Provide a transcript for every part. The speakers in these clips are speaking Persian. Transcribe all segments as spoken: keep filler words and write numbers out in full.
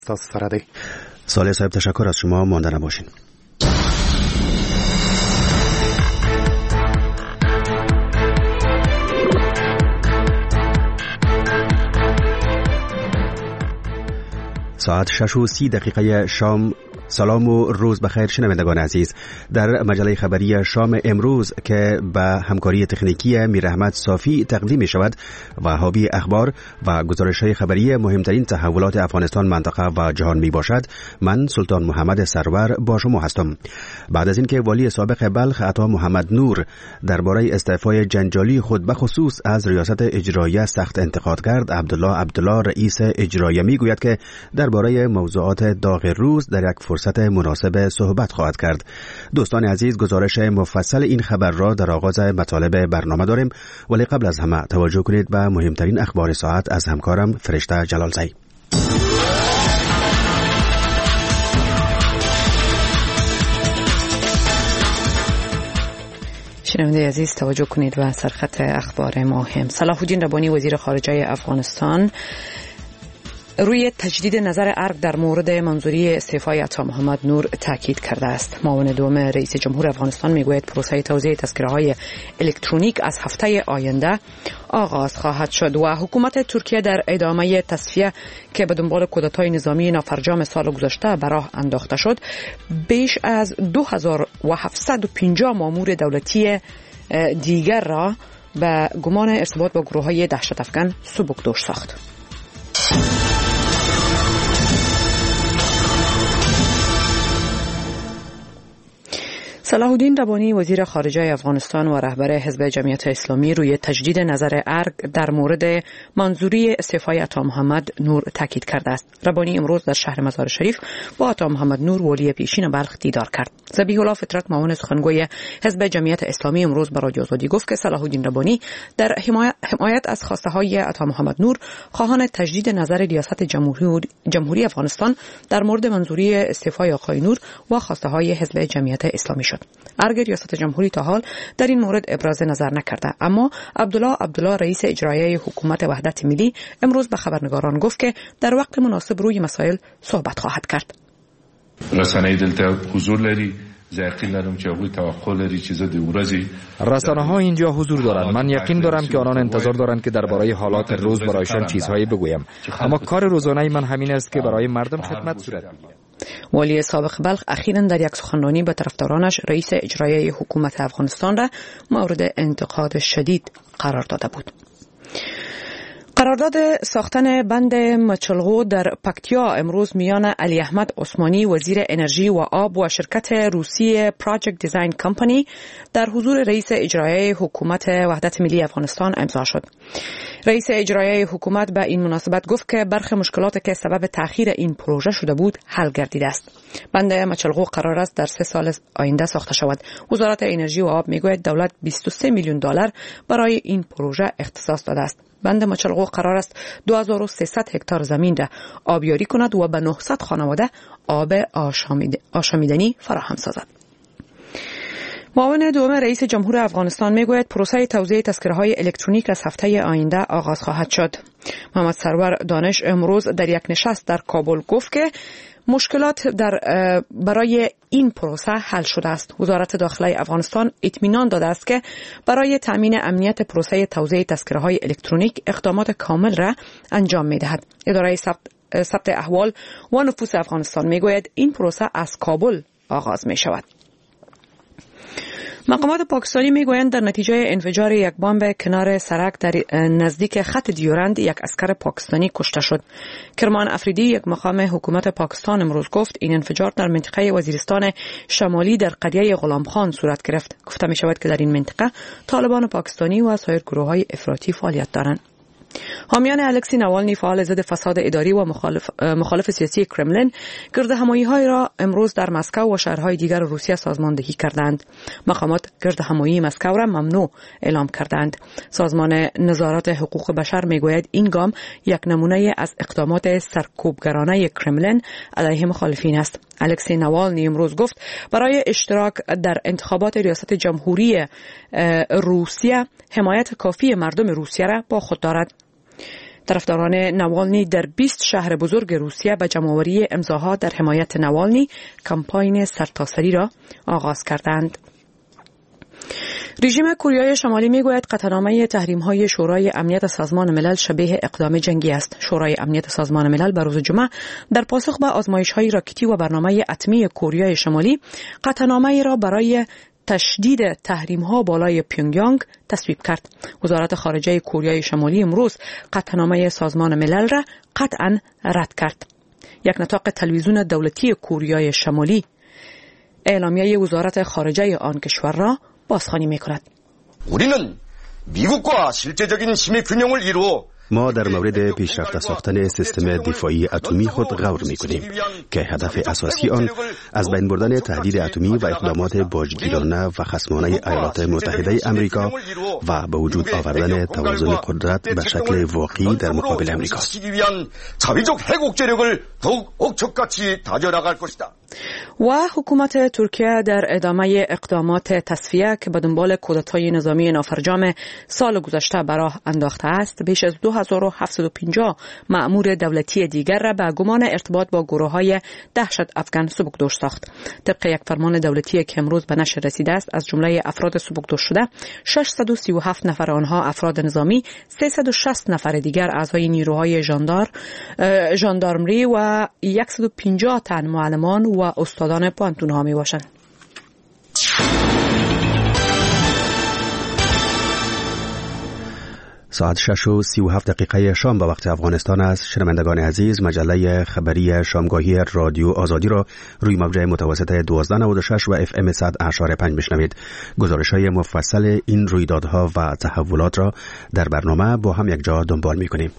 فرهادی. صالح صاحب تشکر از شما، مانده نباشین. ساعت شش و سی دقیقه شام. سلام و روز بخیر شنوندگان عزیز. در مجله خبری شام امروز که به همکاری تکنیکی میر احمد صافی تقدیم می شود، وهابی اخبار و گزارش‌های خبری مهمترین تحولات افغانستان، منطقه و جهان می باشد. من سلطان محمد سرور با شما هستم. بعد از اینکه والی سابق بلخ عطا محمد نور درباره استعفای جنجالی خود به خصوص از ریاست اجراییه سخت انتقاد کرد، عبدالله عبدالله رئیس اجراییه می گوید که درباره موضوعات داغ روز در یک فرصت مناسب صحبت خواهد کرد. دوستان عزیز، گزارش مفصل این خبر را در آغاز مطالب برنامه داریم، ولی قبل از همه توجه کنید به مهمترین اخبار ساعت از همکارم فرشته جلالزی. شنونده عزیز، توجه کنید به سرخط اخبار مهم. صلاح الدین ربانی وزیر خارجه افغانستان روی تجدید نظر ارگ در مورد منظوری استعفای عطا محمد نور تاکید کرده است. معاون دوم رئیس جمهور افغانستان میگوید پروسه توزیع تذکره‌های الکترونیک از هفته آینده آغاز خواهد شد و حکومت ترکیه در ادامه تصفیه که به دنبال کودتای نظامی نافرجام سال گذشته به راه انداخته شد، بیش از دو هزار و هفتصد و پنجاه مامور دولتی دیگر را به گمان ارتباط با گروه‌های دهشت افکن سبکدوش ساخت. صلاح الدین ربانی وزیر خارجه افغانستان و رهبر حزب جمعیت اسلامی روی تجدید نظر ارگ در مورد منظوری استعفای عطا محمد نور تاکید کرده است. ربانی امروز در شهر مزار شریف با عطا محمد نور والی پیشین بلخ دیدار کرد. ذبیح الله فطرت معاون سخنگوی حزب جمعیت اسلامی امروز به رادیو آزادی گفت که صلاح الدین ربانی در حمایت از خواسته های عطا محمد نور خواهان تجدید نظر ریاست جمهوری جمهوری افغانستان در مورد منظوری استعفای آقای نور و خواسته های حزب جمعیت اسلامی شد. ارگ ریاست جمهوری تا حال در این مورد ابراز نظر نکرده، اما عبدالله عبدالله رئیس اجراییه حکومت وحدت ملی امروز به خبرنگاران گفت که در وقت مناسب روی مسائل صحبت خواهد کرد. رسانه دلتا حضور لري، یقین دارم که اوی توقع لري چیز دیورازی. رسانه ها اینجا حضور دارند. من یقین دارم که آنان انتظار دارند که درباره حالات روز برایشان چیزهایی بگویم، اما کار روزانه من همین است که برای مردم خدمت صورت بگیرد. والی سابق بلخ اخیراً در یک سخنرانی به طرفدارانش رئیس اجراییه حکومت افغانستان را مورد انتقاد شدید قرار داده بود. قرارداد ساختن بند مچلغو در پکتیا امروز میان علی احمد عثمانی وزیر انرژی و آب و شرکت روسی پراجکت دیزاین کمپانی در حضور رئیس اجراییه حکومت وحدت ملی افغانستان امضا شد. رئیس اجراییه حکومت به این مناسبت گفت که برخی مشکلات که سبب تأخیر این پروژه شده بود حل گردیده است. بند مچلغو قرار است در سه سال آینده ساخته شود. وزارت انرژی و آب میگوید دولت بیست و سه میلیون دلار برای این پروژه اختصاص داده است. بند مچلغو قرار است دو هزار و سیصد هکتار زمین را آبیاری کند و به نهصد خانواده آب آشامیدنی فراهم سازد. معاون دوم رئیس جمهور افغانستان میگوید پروسه توزیع تذکره‌های الکترونیک از هفته آینده آغاز خواهد شد. محمد سرور دانش امروز در یک نشست در کابل گفت که مشکلات در برای این پروسه حل شده است. وزارت داخلی افغانستان اطمینان داده است که برای تامین امنیت پروسه توزیع تذکره‌های الکترونیک اقدامات کامل را انجام می‌دهد. اداره ثبت احوال و نفوس افغانستان میگوید این پروسه از کابل آغاز می‌شود. مقامات پاکستانی میگویند در نتیجه انفجار یک بمب کنار سرک در نزدیک خط دیورند یک عسکر پاکستانی کشته شد. کرمان افریدی یک مقام حکومت پاکستان امروز گفت این انفجار در منطقه وزیرستان شمالی در قریه غلام خان صورت گرفت. گفته می شود که در این منطقه طالبان پاکستانی و سایر گروه‌های افراطی فعالیت دارند. حامیان الکسی نوالنی فعال ضد فساد اداری و مخالف, مخالف سیاسی کرملین گردهمایی‌های را امروز در مسکو و شهرهای دیگر روسیه سازماندهی کردند. مقامات گردهمایی مسکو را ممنوع اعلام کردند. سازمان نظارت حقوق بشر میگوید این گام یک نمونه از اقدامات سرکوبگرانه کرملین علیه مخالفین است. الکسی نوالنی امروز گفت برای اشتراک در انتخابات ریاست جمهوری روسیه حمایت کافی مردم روسیه را با خود دارد. طرفداران نوالنی در بیست شهر بزرگ روسیه به جمع‌آوری امضاها در حمایت نوالنی کمپاین سرتاسری را آغاز کردند. رژیم کوریای شمالی میگوید قطعنامه تحریم‌های شورای امنیت سازمان ملل شبیه اقدام جنگی است. شورای امنیت سازمان ملل به روز جمعه در پاسخ به آزمایش‌های راکتی و برنامه اتمی کوریای شمالی قطعنامه را برای تشدید تحریم‌ها بالای پیونگیانگ تصویب کرد. وزارت خارجه کوریای شمالی امروز قطعنامه سازمان ملل را قطعاً رد کرد. یک نطاق تلویزیون دولتی کوریای شمالی اعلامیه وزارت خارجه آن کشور را بازخوانی می‌کند. 우리는 미국과 실제적인 힘의 균형을 이루어 ما در مورد پیشرفته ساختن سیستم دفاعی اتمی خود غور می‌کنیم که هدف اساسی آن از بین بردن تهدید اتمی و اقدامات باجگیرانه و خصمانه ایالات متحده آمریکا و به وجود آوردن توازن قدرت به شکل واقعی در مقابل آمریکا است. و حکومت ترکیه در ادامه اقدامات تصفیه که به دنبال کودتای نظامی نافرجام سال گذشته به راه انداخته است، بیش از دو هزار و هفتصد و پنجاه مأمور دولتی دیگر را به گمان ارتباط با گروه‌های دهشت افغان سبکدوش ساخت. طبق یک فرمان دولتی که امروز به نشر رسیده است، از جمله افراد سبکدوش شده ششصد و سی و هفت نفر آنها افراد نظامی، سیصد و شصت نفر دیگر اعضای نیروهای ژاندار ژاندارمری و صد و پنجاه تن معلمان و استادان پانتون‌ها میباشند. ساعت شش و سی و هفت دقیقه شام به وقت افغانستان است. شنوندگان عزیز، مجله خبری شامگاهی رادیو آزادی را روی موجه متوسط دوازده نود و شش و اف ام صد اشاره پنج بشنوید. گزارش‌های مفصل این رویدادها و تحولات را در برنامه با هم یک جا دنبال می‌کنیم.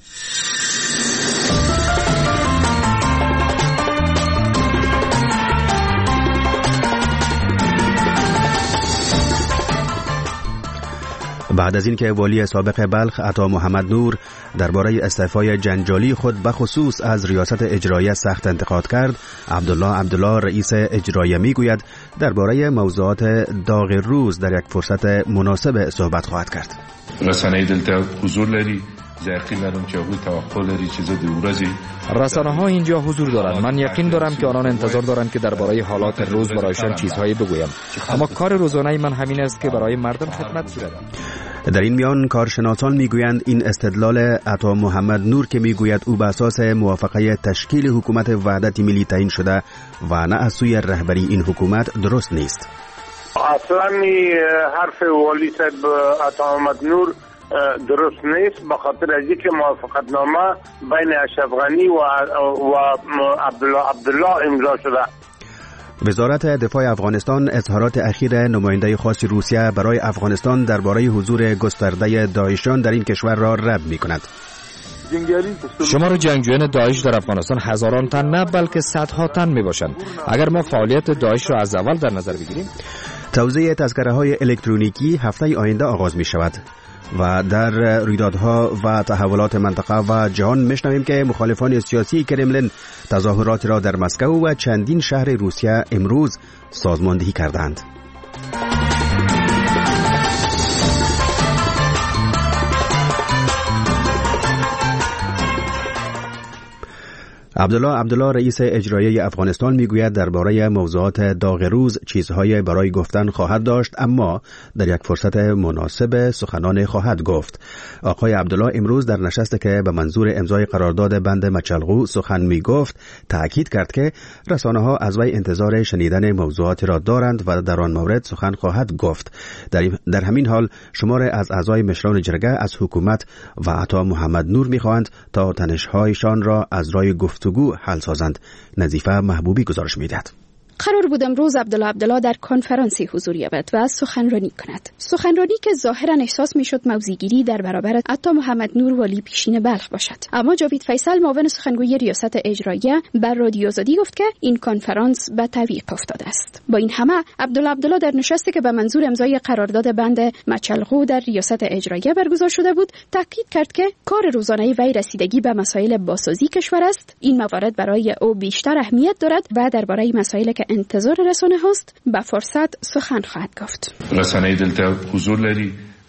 بعد از اینکه والی سابق بلخ عطا محمد نور درباره استعفای جنجالی خود به خصوص از ریاست اجرایه سخت انتقاد کرد، عبدالله عبدالله رئیس اجرایه میگوید درباره موضوعات داغ روز در یک فرصت مناسب صحبت خواهد کرد. رسانه دلته حضور لري یقین دارم که اوی توقع داری چیز دیورازی رسانه ها اینجا حضور دارند. من یقین دارم که آنان انتظار دارند که درباره حالات روز برایشان چیزهایی بگویم، اما کار روزانه من همین است که برای مردم خدمت صورت. در این میان کارشناسان میگویند این استدلال عطا محمد نور که میگوید او به اساس موافقه تشکیل حکومت وحدت ملی تعیین شده و نه از سوی رهبری این حکومت درست نیست. اصلا حرف والی صاحب عطا محمد نور درست نیست، به خاطر از اینکه موافقت نامه بین اشرف غنی و و عبدالله عبدالله امضا شده. وزارت دفاع افغانستان اظهارات اخیر نماینده خاص روسیه برای افغانستان درباره حضور گسترده داعشیان در این کشور را رد می‌کند. شمار جنگجویان داعش در افغانستان هزاران تن نه بلکه صدها تن میباشند. اگر ما فعالیت داعش را از اول در نظر بگیریم، توزیع تذکره‌های الکترونیکی هفته آینده آغاز می‌شود و در رویدادها و تحولات منطقه و جهان میشنویم که مخالفان سیاسی کرملین تظاهرات را در مسکو و چندین شهر روسیه امروز سازماندهی کردند. عبدالله عبدالله رئیس اجرایه افغانستان میگوید درباره موضوعات داغ روز چیزهای برای گفتن خواهد داشت، اما در یک فرصت مناسب سخنان خواهد گفت. آقای عبدالله امروز در نشستی که به منظور امضای قرارداد بند مچلغو سخن میگفت تاکید کرد که رسانه ها از وی انتظار شنیدن موضوعات را دارند و در آن مورد سخن خواهد گفت. در, در همین حال شمار از اعضای مشران جرگه از حکومت و عطا محمد نور میخواهند تا تنش‌هایشان را از رای گفتگو حل سازند. نظیفه محبوبی گزارش میدهد. قرار بود امروز عبدالله عبدالله در کنفرانسی حضور یابد و سخنرانی کند. سخنرانی که ظاهرا احساس میشد موضع‌گیری در برابر عطا محمد نور والی پیشین بلخ باشد. اما جاوید فیصل معاون سخنگوی ریاست اجرایه بر رادیو آزادی گفت که این کنفرانس به تعویق افتاده است. با این همه عبدالله عبدالله در نشستی که به منظور امضای قرارداد بند مچلغو در ریاست اجرایه برگزار شده بود تاکید کرد که کار روزانه وی رسیدگی به مسائل بازسازی کشور است. این موارد برای او بیشتر اهمیت دارد و درباره مسائلی که انتظار رسانه هاست به فرصت سخن خواهد گفت. رسانه دلته حضور لري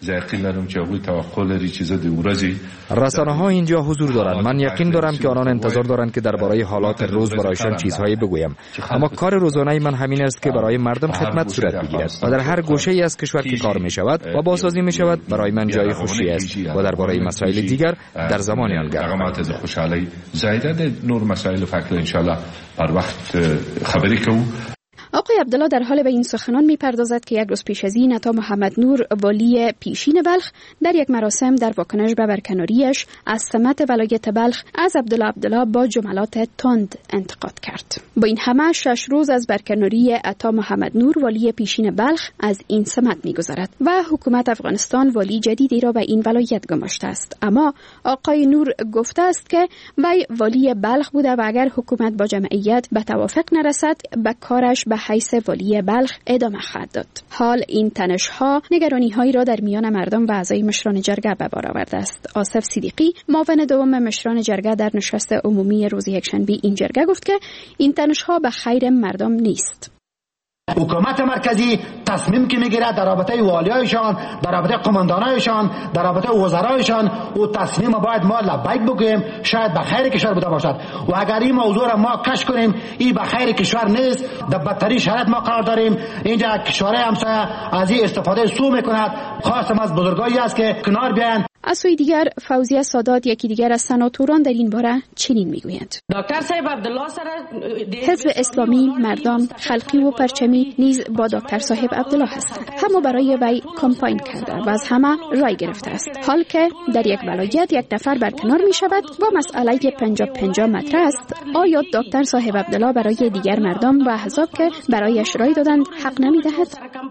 یقین دارم که اوی توقع لري چیز دیورازی رسانه ها اینجا حضور دارند. من یقین دارم که آنان انتظار دارند که درباره حالات روز برایشان چیزهایی بگویم، اما کار روزانه من همین است که برای مردم خدمت صورت بگیرد و در هر گوشه ای از کشور که کار می شود و بازسازی می شود برای من جای خوشی است و درباره مسائل دیگر در زمان آن رقمات از خوشحالی زایده نور مسائل فکر ان شاء الله بر وقت خبری کو. آقای عبدالله در حال به این سخنان می‌پردازد که یک روز پیش از این عطا محمد نور والی پیشین بلخ در یک مراسم در واکنش به برکناریش از سمت ولایت بلخ از عبدالله عبدالله با جملات تند انتقاد کرد. با این همه شش روز از برکناری عطا محمد نور والی پیشین بلخ از این سمت می‌گذرد و حکومت افغانستان والی جدیدی را به این ولایت گماشته است. اما آقای نور گفته است که وی والی بلخ بوده و اگر حکومت با جمعیت به توافق نرسد به کارش به حیث والی بلخ ادامه خواهد داد. حال این تنش‌ها نگرانی‌هایی را در میان مردم و اعضای مشران جرگه به بار آورده است. آصف صدیقی معاون دوم مشران جرگه در نشست عمومی روز یکشنبه این جرگه گفت که این تنش‌ها به خیر مردم نیست. حکومت مرکزی تصمیم که میگیره در رابطه والیایشان، در رابطه قماندانایشان، در رابطه وزرایشان، او تصمیم باید ما لبیک بگوییم، شاید به خیر کشور بوده باشد و اگر این موضوع را ما کش کنیم این به خیر کشور نیست، در بدترین شرایط ما قرار داریم. اینجا کشورهای همسایه از این استفاده سو میکند. خواستم از بزرگایی است که کنار بیاین. از سوی دیگر فوزیه سادات یکی دیگر از سناتوران در این باره چنین میگویند: دکتر صاحب عبدالله سره حزب اسلامی، مردم، خلقی و پرچمی نیز با دکتر صاحب عبدالله هستند. همه برای وی کمپاین کرده و از همه رای گرفته است. حال که در یک ولایت یک نفر برکنار می شود و مسئله پنجاه پنجاه مطرح است، آیا دکتر صاحب عبدالله برای دیگر مردم و احزاب که برایش رای دادند حق نمی دهد؟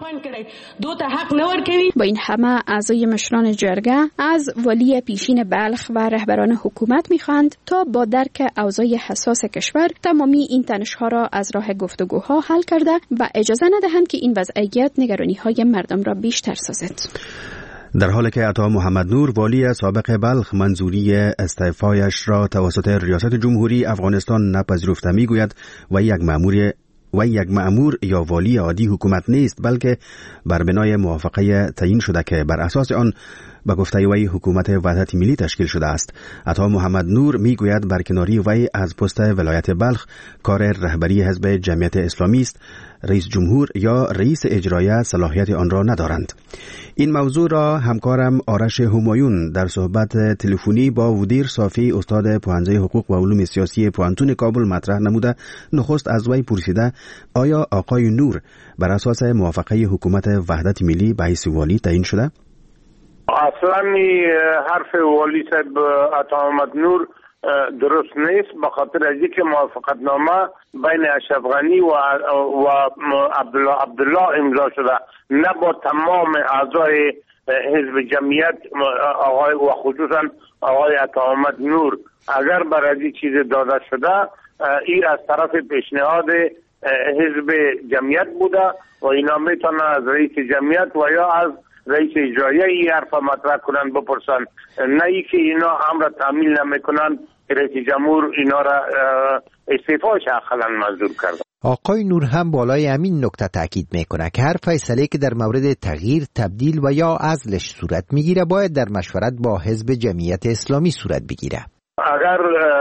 با این همه اعضای مشران جرگه از والی پیشین بلخ و رهبران حکومت می‌خواهند تا با درک اوضاع حساس کشور تمامی این تنش‌ها را از راه گفتگوها حل کرده و اجازه ندهند که این وضعیت نگرانی‌های مردم را بیشتر سازد. در حالی که عطا محمد نور والی سابق بلخ منظوری استعفایش را توسط ریاست جمهوری افغانستان نپذیرفته می‌گوید و یک مأمور و یک مأمور یا والی عادی حکومت نیست، بلکه بر بنای موافقه تعیین شده که بر اساس آن به گفته وی حکومت وحدت ملی تشکیل شده است. عطا محمد نور میگوید برکناری وی از پست ولایت بلخ کار رهبری حزب جمعیت اسلامی است. رئیس جمهور یا رئیس اجرایی صلاحیت آن را ندارند. این موضوع را همکارم آرش همایون در صحبت تلفنی با ودیر صافی استاد پوهنځی حقوق و علوم سیاسی پوهنتون کابل مطرح نموده نخست از وی پرسیده آیا آقای نور بر اساس موافقه حکومت وحدت ملی به حیث والی تعیین شده؟ اصلا حرف والی صاحب عطا محمد نور درست نیست، به خاطر از اینکه موافقتنامه بین اشرف غنی و و عبدالله عبدالله امضا شده، نه با تمام اعضای حزب جمعیت آقای و خصوصا آقای عطا محمد نور. اگر برای چیز داده شده این از طرف پیشنهاد حزب جمعیت بوده و اینا میتونه از رئیس جمعیت و یا از رئیس اجرایی این حرف مطرح کنن بپرسن، نه ای که اینا امر تعمیل نمیکنن که رئیس جمهور اینا را استعفاش اخلا منظور کرده. آقای نور هم بالای همین نکته تاکید میکنه که هر فیصله که در مورد تغییر، تبدیل و یا عزلش صورت میگیره باید در مشورت با حزب جمعیت اسلامی صورت بگیره. اگر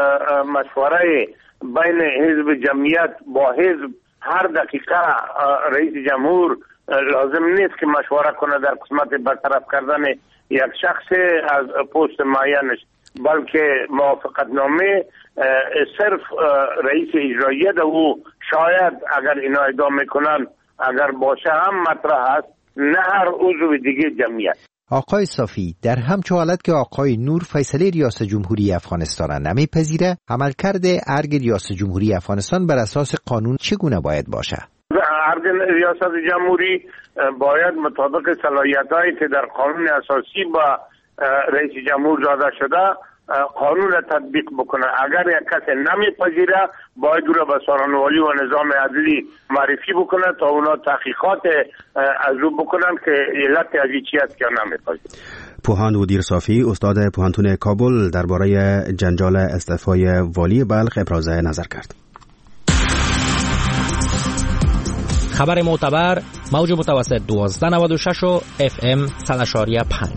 مشوره بین حزب جمعیت با حزب هر دقیقه رئیس جمهور لازم نیست که مشوره کنه در قسمت برطرف کردن یک شخص از پست معینش، بلکه موافقتنامه صرف رئیس اجرایی ده و شاید اگر اینا ادامه کنن اگر باشه هم مطرح است، نه هر عضو دیگه جمعیت. آقای صافی، در همچو حالت که آقای نور فیصله ریاست جمهوری افغانستان نمیپذیره، عملکرد ارگ ریاست جمهوری افغانستان بر اساس قانون چگونه باید باشه؟ ارگ ریاست جمهوری باید مطابق صلاحیت‌هایی که در قانون اساسی با رئیس جمهور داده شده قانون تطبیق بکنه. اگر یک کس نمیپذیره باید او را به سخنرانی و نظام عدلی معرفی بکنه تا اونا تحقیقات از او بکنن که علت از این چی است که نمیپذیره. پوهاند ودیر صافی استاد پوهنتون کابل درباره جنجال استعفای والی بلخ ابراز نظر کرد. خبر معتبر موج متوسط دوازده نود و شش و اف ام صد و پنج.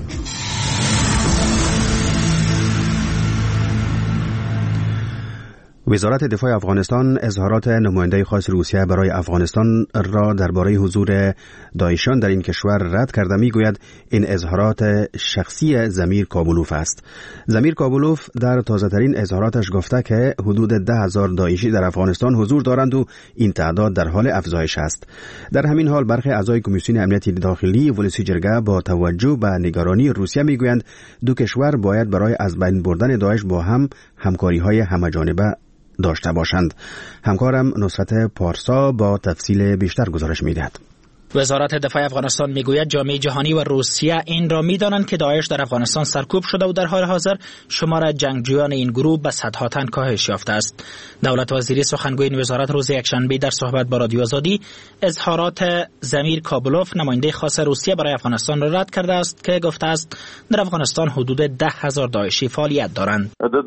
وزارت دفاع افغانستان اظهارات نماینده خاص روسیه برای افغانستان را درباره حضور داعشیان در این کشور رد کرده. میگوید این اظهارات شخصی زمیر کابولوف است. زمیر کابولوف در تازه‌ترین اظهاراتش گفته که حدود ده هزار داعشی در افغانستان حضور دارند و این تعداد در حال افزایش است. در همین حال برخی اعضای کمیسیون امنیت داخلی ولسی جرگه با توجه به نگرانی روسیه میگویند دو کشور باید برای از بین بردن داعش با هم همکاری‌های همه‌جانبه داشته باشند. همکارم نصرت پارسا با تفصیل بیشتر گزارش می‌دهد. وزارت دفاع افغانستان میگوید جامعه جهانی و روسیه این را میدانند که داعش در افغانستان سرکوب شده و در حال حاضر شمار جنگجویان این گروه به صدها تن کاهش یافته است. دولت وزیری سخنگوی این وزارت روز یکشنبه در صحبت با رادیو آزادی اظهارات زمیر کابولوف نماینده خاص روسیه برای افغانستان را رد کرده است که گفته است در افغانستان حدود ده هزار داعشی فعالیت دارند.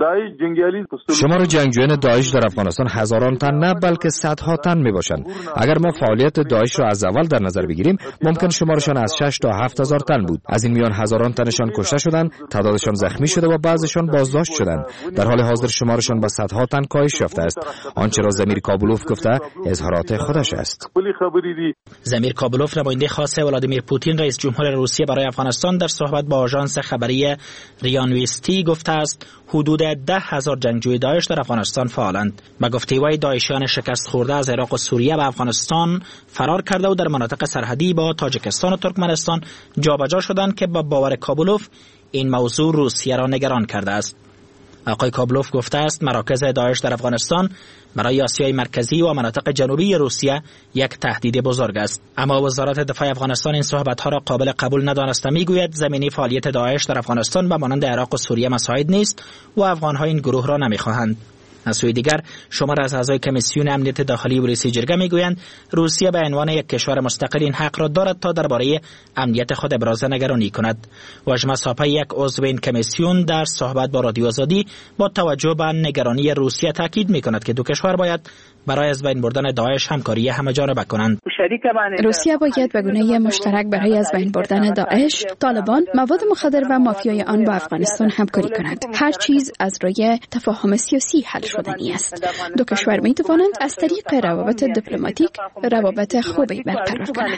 شمار جنگجویان داعش در افغانستان هزاران تن نه بلکه صدها تن میباشند. اگر ما فعالیت داعش را از اول در نظر بگیریم ممکن شمارشان از شش تا هفت هزار تن بود. از این میان هزاران تنشان کشته شدند، تعدادشان زخمی شده و بعضشان بازداشت شدند. در حال حاضر شمارشان به صدها تن کاهش یافته است. آنچه را زمیر کابولوف گفته اظهارات خودش است. زمیر کابولوف نماینده خاص ولادیمیر پوتین رئیس جمهور روسیه برای افغانستان در صحبت با آژانس خبری ریانویستی گفته است حدود ده هزار جنگجوی داعش در افغانستان فعالند. به گفته وی داعشیان شکست خورده از عراق و سوریه به افغانستان فرار کرده و در مناطق سرحدی با تاجیکستان و ترکمنستان جابجا شدند که با باور کابولوف این موضوع روسیه را نگران کرده است. آقای کابولوف گفته است مراکز داعش در افغانستان برای آسیای مرکزی و مناطق جنوبی روسیه یک تهدید بزرگ است. اما وزارت دفاع افغانستان این صحبت‌ها را قابل قبول ندانسته. میگوید زمینی فعالیت داعش در افغانستان به مانند عراق و سوریه مساعد نیست و افغان‌ها این گروه را نمی‌خواهند. از سوی دیگر شمار از اعضای کمیسیون امنیت داخلی ولسی جرگه میگویند روسیه به عنوان یک کشور مستقل این حق را دارد تا درباره امنیت خود ابراز نگرانی کند. واژمه ساپه یک عضو این کمیسیون در صحبت با رادیو آزادی با توجه به نگرانی روسیه تاکید میکند که دو کشور باید برای از بین بردن داعش همکاری همه‌جانبه کنند. روسیه باید به گونه مشترک برای از بین بردن داعش، طالبان، مواد مخدر و مافیای آن با افغانستان همکاری کند. هر چیز از روی تفاهم سیاسی حل شدنی است. دو کشور می توانند از طریق روابط دیپلماتیک روابط خوبی برقرار کنند.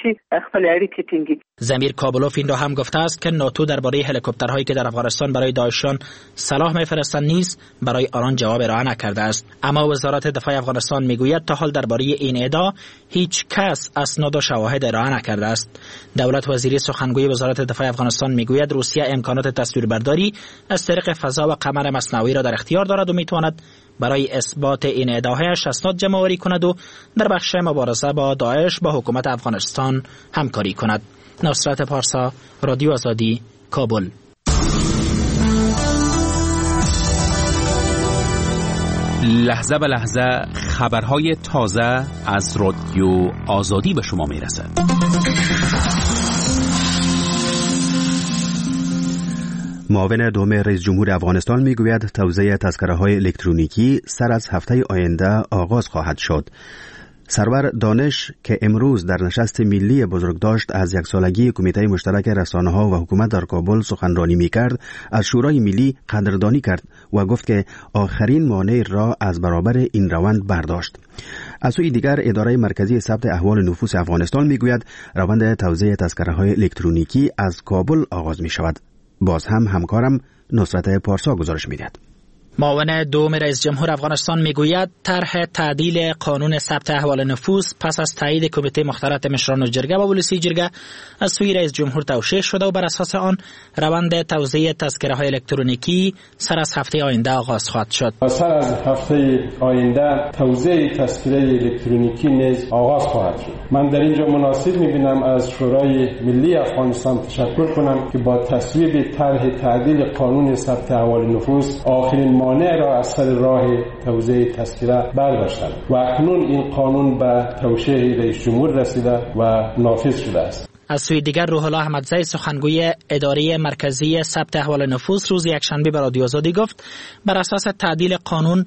زمیر کابولوف این را هم گفته است که ناتو درباره هلیکوپترهایی که در افغانستان برای داعشیان سلاح می‌فرستند نیز برای آنان جواب ارائه نکرده است. اما وزارت دفاع افغانستان میگوید تا حال درباره این ادعا هیچ کس اسناد و شواهد ارائه نکرده است. دولت وزیری سخنگوی وزارت دفاع افغانستان میگوید روسیه امکانات تصویربرداری از طریق فضا و قمر مصنوعی را در اختیار دارد و میتواند برای اثبات این ادعاهایش اسناد جمع آوری کند و در بخش مبارزه با داعش با حکومت افغانستان همکاری کند. نصرت پارسا، رادیو آزادی، کابل. لحظه به لحظه خبرهای تازه از رادیو آزادی به شما میرسد. معاون دوم رئیس جمهور افغانستان میگوید توزیع تذکره‌های الکترونیکی سر از هفته آینده آغاز خواهد شد. سرور دانش که امروز در نشست ملی بزرگداشت از یک سالگی کمیته مشترک رسانه‌ها و حکومت در کابل سخنرانی می‌کرد، از شورای ملی قدردانی کرد و گفت که آخرین مانع را از برابر این روند برداشت. از سوی دیگر اداره مرکزی ثبت احوال نفوس افغانستان میگوید روند توزیع تذکره‌های الکترونیکی از کابل آغاز می‌شود. باز هم همکارم نصرت پارسا گزارش می‌دهد. معاون دوم رئیس جمهور افغانستان میگوید طرح تعدیل قانون ثبت احوال نفوس پس از تایید کمیته مختلط مشران جرگه و ولسی جرگه از سوی رئیس جمهور توشیح شده و بر اساس آن روند توزیع تذکره‌های الکترونیکی سر از هفته آینده آغاز خواهد شد. سر از هفته آینده توزیع تذکره الکترونیکی نیز آغاز خواهد شد. من در اینجا مناسب میبینم از شورای ملی افغانستان تشکر کنم که با تصویب طرح تعدیل قانون ثبت احوال نفوس آخرین مانع را از سر راه توزیع تذکره برداشتند و اکنون این قانون به توشیح رئیس جمهور رسیده و نافذ شده است. از سوی دیگر روح الله احمدزی سخنگوی اداره مرکزی ثبت احوال نفوس روز یکشنبه به رادیو آزادی گفت بر اساس تعدیل قانون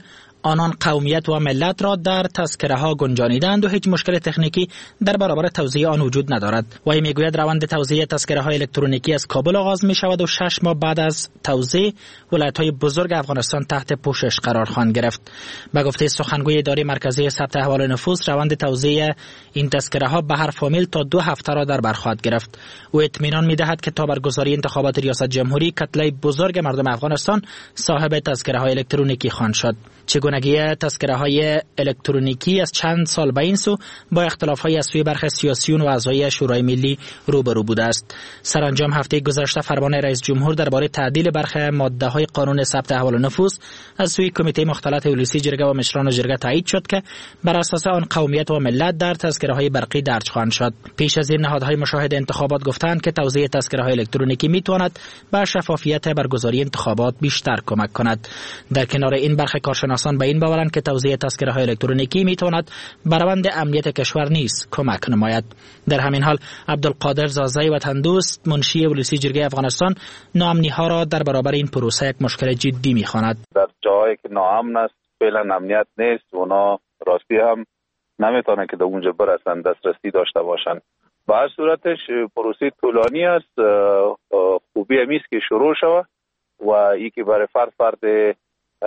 آنان قومیت و ملت را در تذکره ها گنجانیدند و هیچ مشکل تکنیکی در برابر توزیع آن وجود ندارد. وی میگوید روند توزیع تذکره های الکترونیکی از کابل آغاز می شود و شش ماه بعد از توزیع ولایت های بزرگ افغانستان تحت پوشش قرار خواهند گرفت. به گفته سخنگوی اداره مرکزی ثبت احوال نفوس، روند توزیع این تذکره ها به هر فامیل تا دو هفته را در بر خواهد گرفت. او اطمینان می دهد که تا برگزاری انتخابات ریاست جمهوری کتله بزرگ مردم افغانستان صاحب تذکره های الکترونیکی خواهند شد. چگونگی تذکره های الکترونیکی از چند سال به این سو با اختلاف های از سوی برخی سیاسیون و اعضای شورای ملی روبرو بوده است. سرانجام هفته گذشته فرمان رئیس جمهور درباره تعدیل برخی ماده های قانون ثبت احوال نفوس از سوی کمیته مختلط ولسی جرگه و مشران جرگه تایید شد که بر اساس آن قومیت و ملت در تذکره های برقی درج خواهند شد. پیش از این نهادهای مشاهد انتخابات گفتند که توزیع تذکره های الکترونیکی میتواند به شفافیت برگزاری انتخابات بیشتر کمک کند. در کنار این برخی کارشناسان به این باورند که توزیع تذکره های الکترونیکی میتواند بر روند امنیت کشور نیز کمک نماید. در همین حال عبدالقادر زازای وطن دوست منشی ولسی جرگه افغانستان ناامنی ها را در برابر این پروسه یک مشکل جدی میخواند. در جایی که ناامن است فعلا امنیت نیست، اونا راستی هم نمیتونن که در اونجا برسن، دسترسی داشته باشن. به هر صورتش پروسه طولانی است. خوبی همیست که شروع شود و ای که برای فرد فرد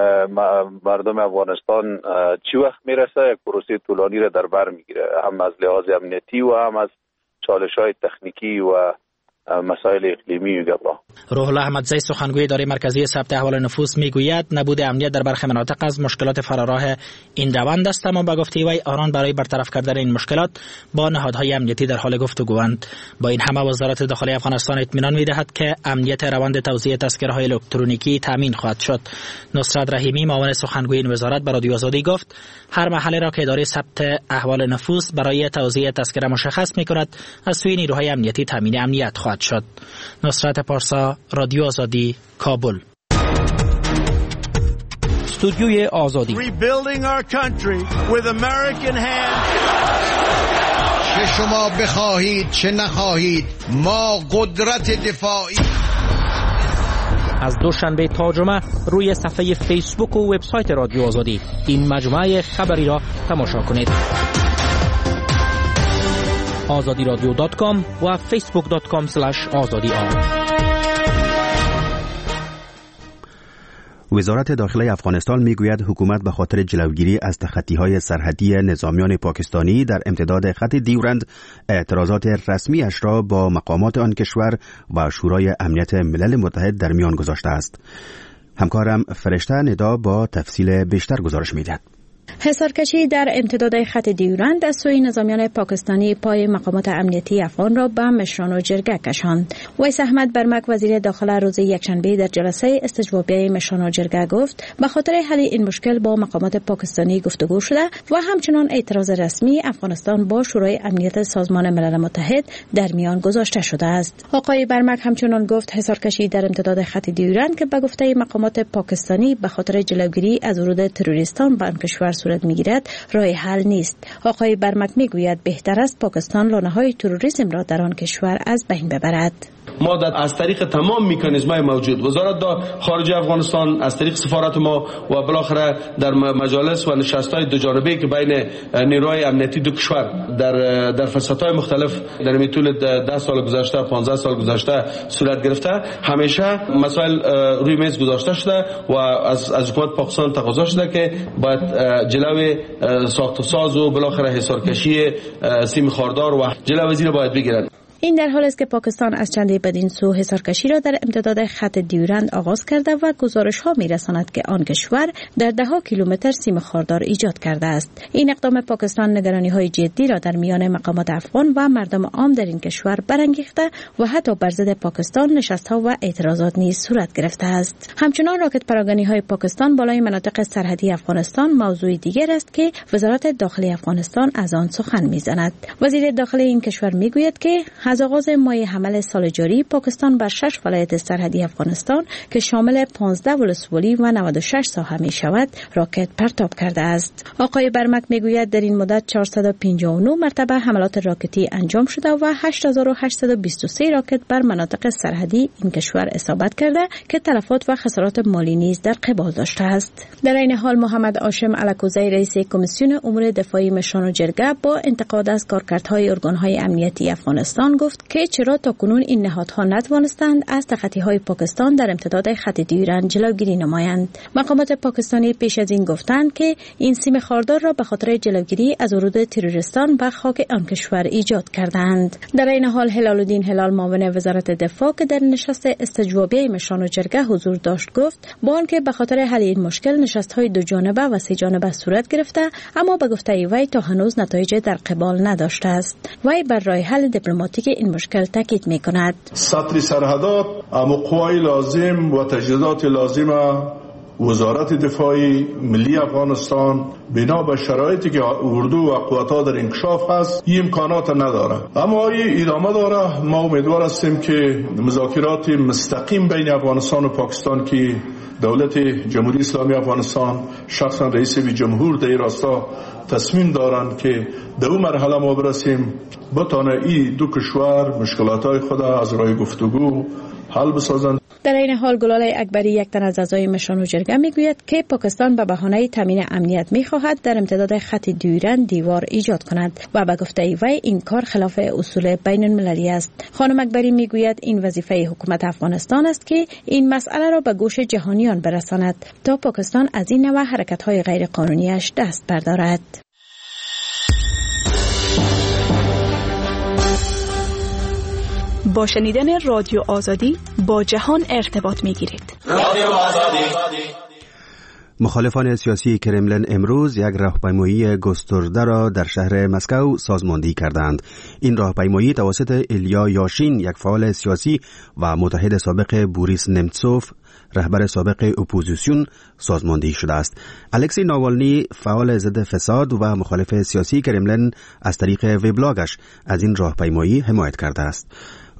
مردم افغانستان چی وقت میرسه یک پروسه طولانی را در بر میگیره، هم از لحاظ امنیتی و هم از چالش‌های تکنیکی و مسائل اقلیمی و گبا. روح الله احمدزی سخنگوی اداره مرکزی ثبت احوال نفوس میگوید نبود امنیت در برخی مناطق از مشکلات فراراه این روند است، اما به گفته وی آنان برای برطرف کردن این مشکلات با نهادهای امنیتی در حال گفتگوند. با این همه وزارت داخلی افغانستان اطمینان میدهد که امنیت روند توزیع تذکره‌های الکترونیکی تامین خواهد شد. نصرت رحیمی معاون سخنگوی این وزارت به رادیو آزادی گفت هر محله را که اداره ثبت احوال نفوس برای توزیع تذکره مشخص میکند از سوی نیروهای امنیتی تامین امنیت خواهد شد. نصرت پارسا، رادیو آزادی، کابل. استودیوی آزادی. چه شما بخواهید چه نخواهید ما قدرت دفاعی. از دوشنبه تا جمعه روی صفحه فیسبوک و وبسایت رادیو آزادی این مجموعه خبری را تماشا کنید. آزادی رادیو دات کام و فیسبوک دات کام اسلش آزادی آر. وزارت داخلی افغانستان میگوید حکومت به خاطر جلوگیری از تخطی‌های سرحدی نظامیان پاکستانی در امتداد خط دیورند اعتراضات رسمیش را با مقامات آن کشور و شورای امنیت ملل متحد در میان گذاشته است. همکارم فرشته ندا با تفصیل بیشتر گزارش می‌دهد. حصارکشی در امتداد خط دیورند از سوی نظامیان پاکستانی پای مقامات امنیتی افغان را به مشران و جرگه کشاند. ویس احمد برمک وزیر داخله روز یکشنبه در جلسه استجوابیه مشران و جرگه گفت به خاطر حل این مشکل با مقامات پاکستانی گفتگو شده و همچنان اعتراض رسمی افغانستان با شورای امنیت سازمان ملل متحد در میان گذاشته شده است. آقای برمک همچنان گفت حصارکشی در امتداد خط دیورند که به گفته مقامات پاکستانی به خاطر جلوگیری از ورود تروریستان به آن کشور صورت میگیرد راه حل نیست. آقای برمک میگوید بهتر است پاکستان لانه‌های تروریسم را در آن کشور از بین ببرد. ما در از طریق تمام مکانیزم‌های موجود وزارت خارجه افغانستان از طریق سفارت ما و بالاخره در مجالس و نشست‌های دو جانبه‌ای که بین نیروهای امنیتی دو کشور در در فرصت‌های مختلف در طول ده سال گذشته پانزده سال گذشته صورت گرفته همیشه مسائل روی میز گذاشته شده و از از حکومت پاکستان تقاضا شده که باید جلوی ساخت و ساز و بالاخره حصارکشی سیم خاردار و جلوی زیر باید بگیرند. این در حالی است که پاکستان از چندی بدین سو حصارکشی را در امتداد خط دیورند آغاز کرده و گزارش ها می رساند که آن کشور در ده ها کیلومتر سیم خاردار ایجاد کرده است. این اقدام پاکستان نگرانی های جدی را در میان مقامات افغان و مردم عام در این کشور برانگیخته و حتی بر ضد پاکستان نشست ها و اعتراضات نیز صورت گرفته است. همچنان راکت پراگانی های پاکستان بالای مناطق سرحدی افغانستان موضوع دیگر است که وزارت داخلی افغانستان از آن سخن میزند. وزیر داخلی این کشور میگوید که از آغاز ماه حمل سال جاری پاکستان بر شش ولایت سرحدی افغانستان که شامل پانزده ولسوالی و نود و شش ساحه می شود راکت پرتاب کرده است. آقای برمک می گوید در این مدت چهارصد و پنجاه و نه مرتبه حملات راکتی انجام شده و هشت هزار و هشتصد و بیست و سه راکت بر مناطق سرحدی این کشور اصابت کرده که تلفات و خسارات مالی نیز در قبال داشته است. در این حال محمد هاشم الکوزی رئیس کمیسیون امور دفاعی مشان و جرگه با انتقاد از کارکردهای ارگانهای امنیتی افغانستان گفت که چرا تاکنون این نهادها نتوانستند از تخطیهای پاکستان در امتداد خط دیران جلوگیری نمایند. مقامات پاکستانی پیش از این گفتند که این سیم خاردار را به خاطر جلوگیری از ورود تروریستان به خاک آن کشور ایجاد کردند. در این حال هلال الدین هلال معاون وزارت دفاع که در نشست استجوابی مشان و جرگه حضور داشت گفت با آنکه به خاطر حل این مشکل نشست‌های دو جانبه و سه جانبه صورت گرفته، اما به گفته وی تا هنوز نتایج در قبال نداشته است. وی بر راه حل دیپلماتیک این مشکل تاکید می‌کند. سطر سرحدات اما قوای لازم و تجهیزات لازمه وزارت دفاعی ملی افغانستان بنا به شرایطی که اردو و قوت‌ها در انکشاف هست این امکانات نداره، اما این ادامه داره. ما امیدوار هستیم که مذاکرات مستقیم بین افغانستان و پاکستان که دولت جمهوری اسلامی افغانستان شخصا رئیس جمهور در راستا تصمیم دارند که در اون مرحله ما برسیم بتانه این دو کشور مشکلات‌های خود از راه گفتگو حل بسازند. در این حال گلالای اکبری یک تن از اعضای مشان و جرگه میگوید که پاکستان به بهانه تامین امنیت میخواهد در امتداد خط دیورن دیوار ایجاد کند و به گفته وی این کار خلاف اصول بین المللی است. خانم اکبری میگوید این وظیفه حکومت افغانستان است که این مسئله را به گوش جهانیان برساند تا پاکستان از این نوع حرکت‌های غیر قانونیش دست بردارد. با شنیدن رادیو آزادی با جهان ارتباط می‌گیرید. رادیو آزادی. مخالفان سیاسی کرملن امروز یک راهپیمایی گسترده را در شهر مسکو سازماندهی کردند. این راهپیمایی توسط ایلیا یاشین، یک فعال سیاسی و متحد سابق بوریس نمتسوف، رهبر سابق اپوزیسیون، سازماندهی شده است. الکسی ناوالنی، فعال ضد فساد و مخالف سیاسی کرملن، از طریق وبلاگش از این راهپیمایی حمایت کرده است.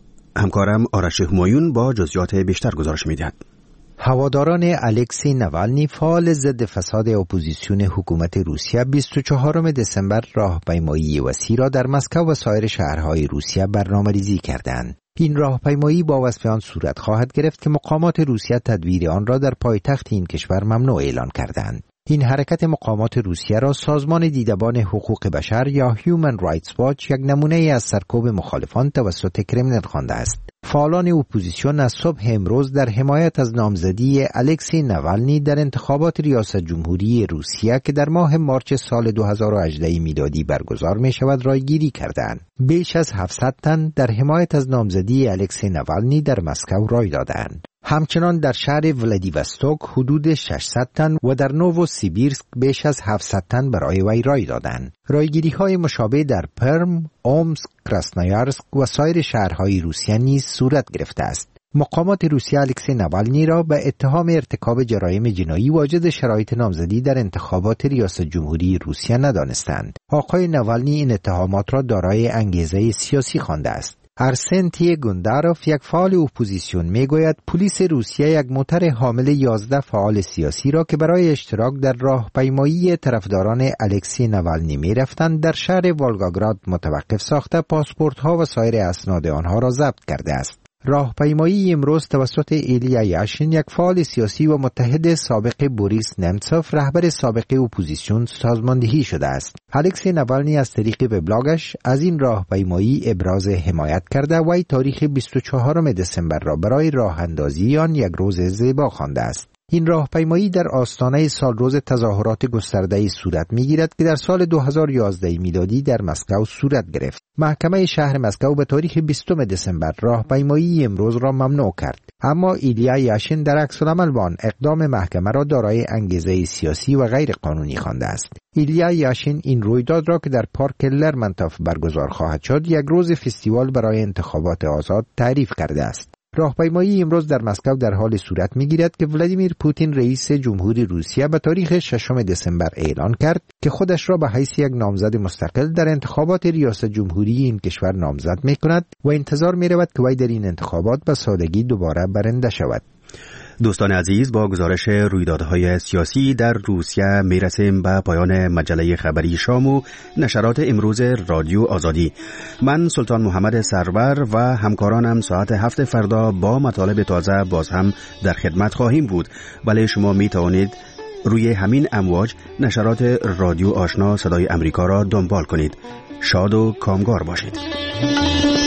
همکارم آرش همایون با جزئیات بیشتر گزارش می‌دهد. هواداران الکسی ناوالنی، فعال ضد فساد اپوزیسیون حکومت روسیه، بیست و چهارم دسامبر راهپیمایی وسیع را در مسکو و سایر شهرهای روسیه برنامه‌ریزی کردند. این راهپیمایی با وصف آن صورت خواهد گرفت که مقامات روسیه تدویر آن را در پایتخت این کشور ممنوع اعلان کردند. این حرکت مقامات روسیه را سازمان دیدبان حقوق بشر یا هیومن رایتس واچ یک نمونه از سرکوب مخالفان توسط کرملن خوانده است. فعالان اپوزیسیون از صبح امروز در حمایت از نامزدی الکسی ناوالنی در انتخابات ریاست جمهوری روسیه که در ماه مارچ سال دو هزار و هجده میلادی برگزار می شود رایگیری کردند. بیش از هفتصد تن در حمایت از نامزدی الکسی ناوالنی در مسکو رای دادند. همچنان در شهر ولادیوستوک حدود ششصد تن و در نووسیبیرسک بیش از هفتصد تن برای وی رای دادند. رایگیری‌های مشابه در پرم، اومسک، کراسنایارسک و سایر شهرهای روسیه نیز صورت گرفته است. مقامات روسیه الکسی ناوالنی را به اتهام ارتکاب جرایم جنایی واجد شرایط نامزدی در انتخابات ریاست جمهوری روسیه ندانستند. آقای ناوالنی این اتهامات را دارای انگیزه سیاسی خوانده است. ارسنتی گونداروف، یک فعال اپوزیسیون، میگوید پلیس روسیه یک موتر حامل یازده فعال سیاسی را که برای اشتراک در راهپیمایی طرفداران الکسی ناوالنی میرفتند در شهر والگاگراد متوقف ساخته پاسپورت‌ها و سایر اسناد آنها را ضبط کرده است. راهپیمایی امروز توسط ایلیا یاشین، یک فعال سیاسی و متحد سابق بوریس نمتسوف، رهبر سابق اپوزیسیون، سازماندهی شده است. الکسی ناوالنی از طریق وبلاگش از این راهپیمایی ابراز حمایت کرده و تاریخ بیست و چهارم دسامبر را برای راه اندازی آن یک روز زیبا خوانده است. این راهپیمایی در آستانه سالروز تظاهرات گسترده‌ای صورت می‌گیرد که در سال دو هزار و یازده میلادی در مسکو صورت گرفت. محکمه شهر مسکو به تاریخ بیستم دسامبر راهپیمایی امروز را ممنوع کرد. اما ایلیا یاشین در عکس‌العمل با آن اقدام محکمه را دارای انگیزه سیاسی و غیر قانونی خوانده است. ایلیا یاشین این رویداد را که در پارک لرمنتوف برگزار خواهد شد یک روز فستیوال برای انتخابات آزاد تعریف کرده است. راهپیمایی امروز در مسکو در حال صورت می‌گیرد که ولادیمیر پوتین رئیس جمهوری روسیه به تاریخ ششم دسامبر اعلان کرد که خودش را به حیث یک نامزد مستقل در انتخابات ریاست جمهوری این کشور نامزد می‌کند و انتظار می‌رود که وی در این انتخابات به سادگی دوباره برنده شود. دوستان عزیز، با گزارش رویدادهای سیاسی در روسیه میرسیم به پایان مجله خبری شام و نشرات امروز رادیو آزادی. من سلطان محمد سرور و همکارانم ساعت هفت فردا با مطالب تازه باز هم در خدمت خواهیم بود. بله، شما می توانید روی همین امواج نشرات رادیو آشنا صدای امریکا را دنبال کنید. شاد و کامگار باشید.